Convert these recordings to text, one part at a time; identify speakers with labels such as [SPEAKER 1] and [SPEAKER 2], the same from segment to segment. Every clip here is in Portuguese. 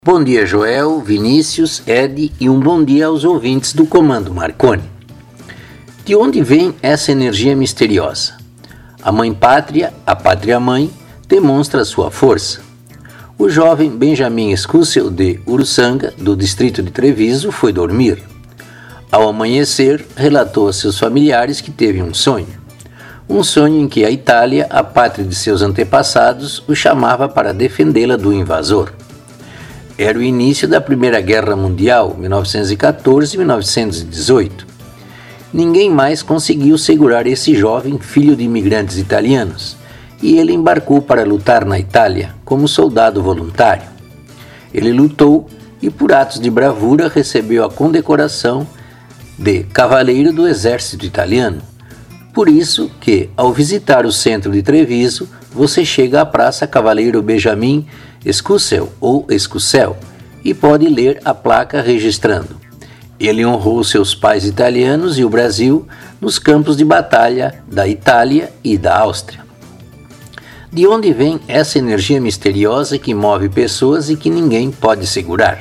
[SPEAKER 1] Bom dia, Joel, Vinícius, Ed e um bom dia aos ouvintes do Comando Marconi. De onde vem essa energia misteriosa? A Mãe Pátria, a Pátria-Mãe, demonstra sua força. O jovem Benjamin Scussel de Uruçanga, do distrito de Treviso, foi dormir. Ao amanhecer, relatou a seus familiares que teve um sonho. Um sonho em que a Itália, a pátria de seus antepassados, o chamava para defendê-la do invasor. Era o início da Primeira Guerra Mundial, 1914-1918. Ninguém mais conseguiu segurar esse jovem filho de imigrantes italianos, e ele embarcou para lutar na Itália como soldado voluntário. Ele lutou e, por atos de bravura, recebeu a condecoração de Cavaleiro do Exército Italiano. Por isso que, ao visitar o centro de Treviso, você chega à Praça Cavaleiro Benjamin Scussel ou Scussel e pode ler a placa registrando: ele honrou seus pais italianos e o Brasil nos campos de batalha da Itália e da Áustria. De onde vem essa energia misteriosa que move pessoas e que ninguém pode segurar?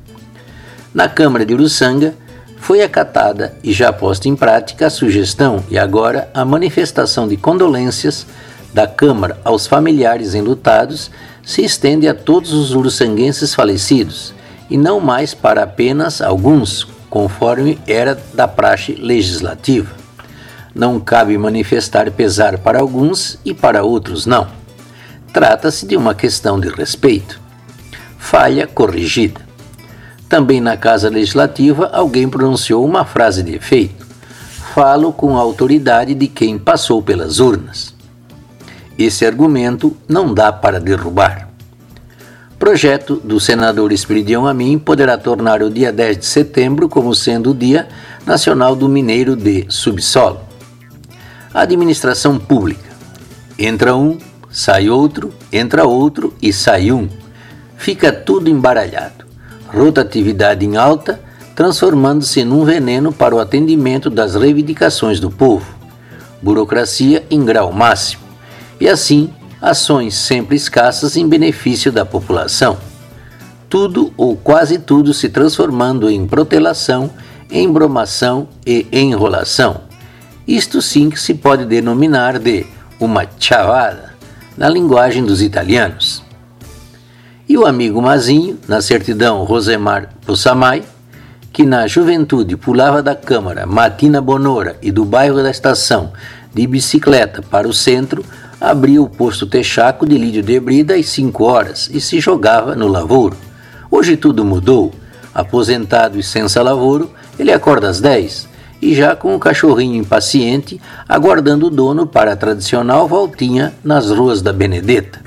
[SPEAKER 1] Na Câmara de Uruçanga, foi acatada e já posta em prática a sugestão e agora a manifestação de condolências da Câmara aos familiares enlutados se estende a todos os uruçanguenses falecidos e não mais para apenas alguns, conforme era da praxe legislativa. Não cabe manifestar pesar para alguns e para outros não. Trata-se de uma questão de respeito. Falha corrigida. Também na Casa Legislativa, alguém pronunciou uma frase de efeito: falo com a autoridade de quem passou pelas urnas. Esse argumento não dá para derrubar. Projeto do senador Esperidião Amin poderá tornar o dia 10 de setembro como sendo o Dia Nacional do Mineiro de Subsolo. Administração pública. Entra um, sai outro, entra outro e sai um. Fica tudo embaralhado. Rotatividade em alta, transformando-se num veneno para o atendimento das reivindicações do povo. Burocracia em grau máximo. E assim, ações sempre escassas em benefício da população. Tudo ou quase tudo se transformando em protelação, embromação e enrolação. Isto sim que se pode denominar de uma chavada, na linguagem dos italianos. E o amigo Mazinho, na certidão Rosemar Possamay, que na juventude pulava da Câmara Matina Bonora e do bairro da Estação de bicicleta para o centro, abria o posto Texaco de Lídio de Brida às 5 horas e se jogava no lavouro. Hoje tudo mudou. Aposentado e sem lavoro, ele acorda às 10 e já com o cachorrinho impaciente, aguardando o dono para a tradicional voltinha nas ruas da Benedetta.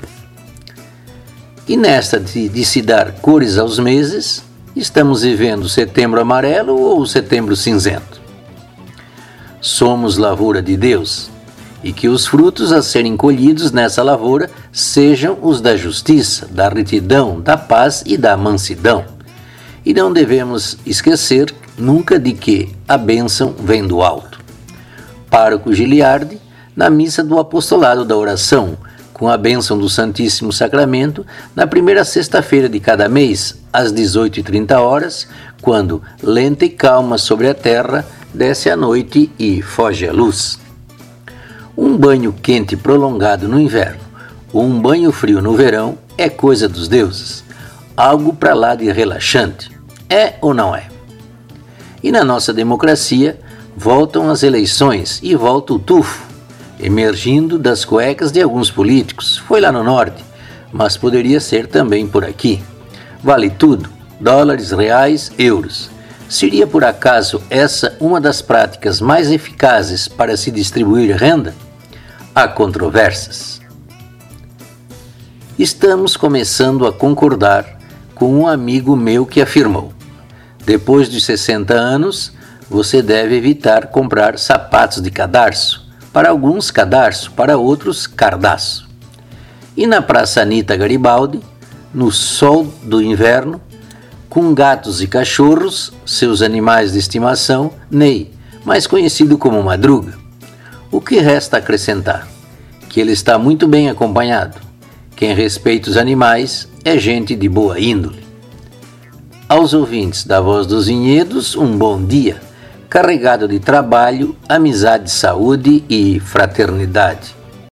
[SPEAKER 1] E nesta de se dar cores aos meses, estamos vivendo setembro amarelo ou setembro cinzento. Somos lavoura de Deus, e que os frutos a serem colhidos nessa lavoura sejam os da justiça, da retidão, da paz e da mansidão. E não devemos esquecer nunca de que a bênção vem do alto. Pároco Giliardi, na missa do apostolado da oração, com a bênção do Santíssimo Sacramento, na primeira sexta-feira de cada mês, às 18h30, quando, lenta e calma sobre a terra, desce a noite e foge a luz. Um banho quente prolongado no inverno ou um banho frio no verão é coisa dos deuses, algo para lá de relaxante. É ou não é? E na nossa democracia, voltam as eleições e volta o tufo, emergindo das cuecas de alguns políticos. Foi lá no norte, mas poderia ser também por aqui. Vale tudo, dólares, reais, euros. Seria por acaso essa uma das práticas mais eficazes para se distribuir renda? Há controvérsias. Estamos começando a concordar com um amigo meu que afirmou: depois dos 60 anos, você deve evitar comprar sapatos de cadarço. Para alguns cadarço, para outros cardaço. E na Praça Anita Garibaldi, no sol do inverno, com gatos e cachorros, seus animais de estimação, Ney, mais conhecido como Madruga. O que resta acrescentar? Que ele está muito bem acompanhado. Quem respeita os animais é gente de boa índole. Aos ouvintes da Voz dos Vinhedos, um bom dia, carregado de trabalho, amizade, saúde e fraternidade.